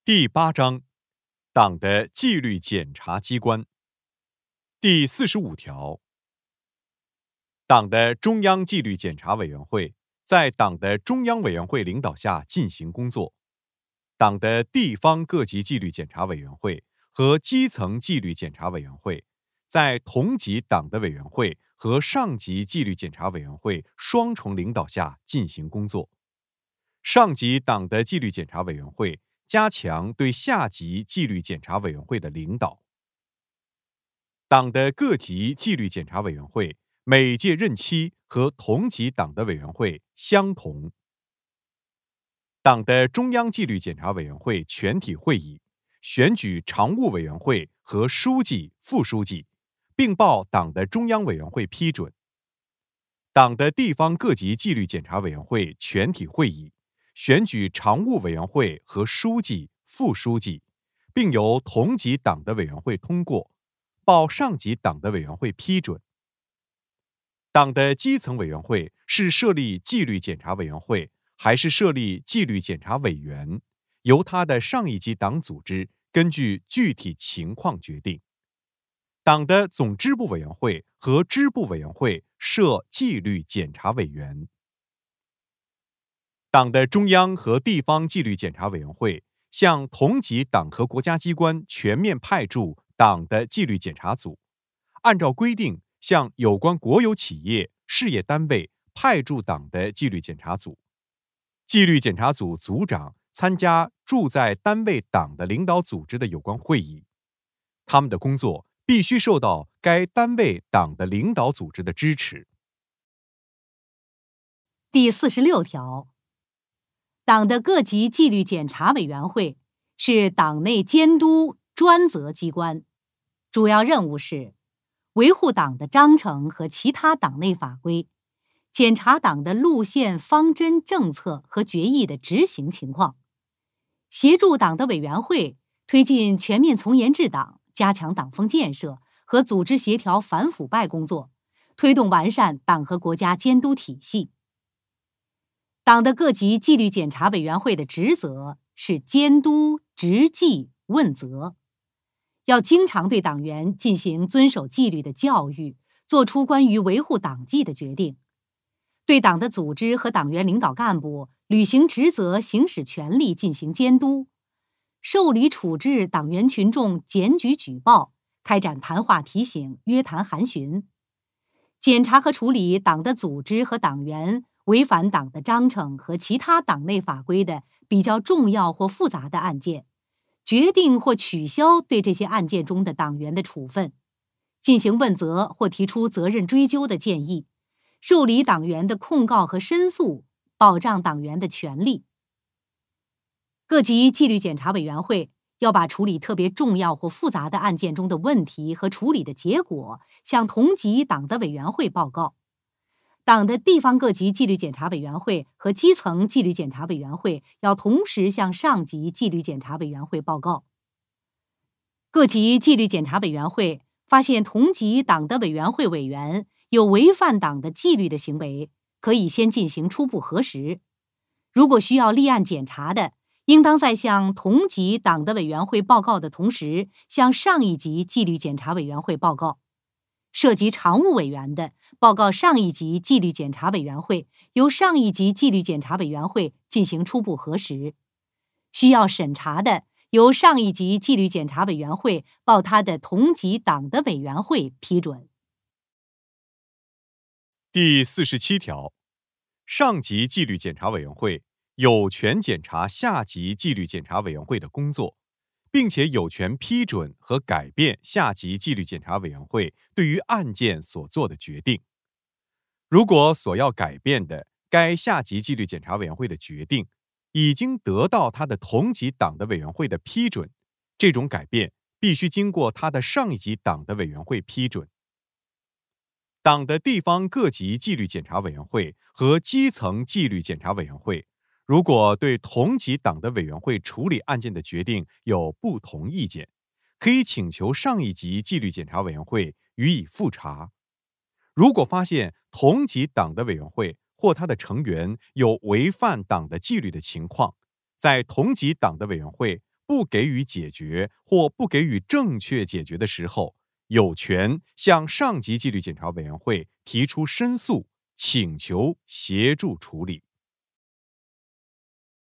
第8章，党的纪律检查机关。第45条，党的中央纪律检查委员会在党的中央委员会领导下进行工作，党的地方各级纪律检查委员会和基层纪律检查委员会在同级党的委员会和上级纪律检查委员会双重领导下进行工作。上级党的纪律检查委员会加强对下级纪律检查委员会的领导。党的各级纪律检查委员会每届任期和同级党的委员会相同。党的中央纪律检查委员会全体会议选举常务委员会和书记、副书记，并报党的中央委员会批准。党的地方各级纪律检查委员会全体会议选举常务委员会和书记、副书记，并由同级党的委员会通过，报上级党的委员会批准。党的基层委员会是设立纪律检查委员会，还是设立纪律检查委员，由他的上一级党组织根据具体情况决定。党的总支部委员会和支部委员会设纪律检查委员。党的中央和地方纪律检查委员会向同级党和国家机关全面派驻党的纪律检查组，按照规定向有关国有企业、事业单位派驻党的纪律检查组。纪律检查组组长参加驻在单位党的领导组织的有关会议，他们的工作必须受到该单位党的领导组织的支持。 第46条，党的各级纪律检查委员会是党内监督专责机关，主要任务是维护党的章程和其他党内法规，检查党的路线、方针、政策和决议的执行情况，协助党的委员会推进全面从严治党，加强党风建设和组织协调反腐败工作，推动完善党和国家监督体系。党的各级纪律检查委员会的职责是监督、执纪、问责，要经常对党员进行遵守纪律的教育，做出关于维护党纪的决定，对党的组织和党员领导干部履行职责、行使权力进行监督，受理处置党员群众检举举报，开展谈话提醒、约谈函询，检查和处理党的组织和党员违反党的章程和其他党内法规的比较重要或复杂的案件，决定或取消对这些案件中的党员的处分，进行问责或提出责任追究的建议，受理党员的控告和申诉，保障党员的权利。各级纪律检查委员会要把处理特别重要或复杂的案件中的问题和处理的结果向同级党的委员会报告。党的地方各级纪律检查委员会和基层纪律检查委员会要同时向上级纪律检查委员会报告。各级纪律检查委员会发现同级党的委员会委员有违反党的纪律的行为，可以先进行初步核实。如果需要立案检查的，应当在向同级党的委员会报告的同时，向上一级纪律检查委员会报告。涉及常务委员的，报告上一级纪律检查委员会，由上一级纪律检查委员会进行初步核实。需要审查的，由上一级纪律检查委员会报他的同级党的委员会批准。 第47条，上级纪律检查委员会有权检查下级纪律检查委员会的工作，并且有权批准和改变下级纪律检查委员会对于案件所做的决定。如果所要改变的该下级纪律检查委员会的决定已经得到他的同级党的委员会的批准，这种改变必须经过他的上一级党的委员会批准。党的地方各级纪律检查委员会和基层纪律检查委员会如果对同级党的委员会处理案件的决定有不同意见，可以请求上一级纪律检查委员会予以复查。如果发现同级党的委员会或他的成员有违反党的纪律的情况，在同级党的委员会不给予解决或不给予正确解决的时候，有权向上级纪律检查委员会提出申诉，请求协助处理。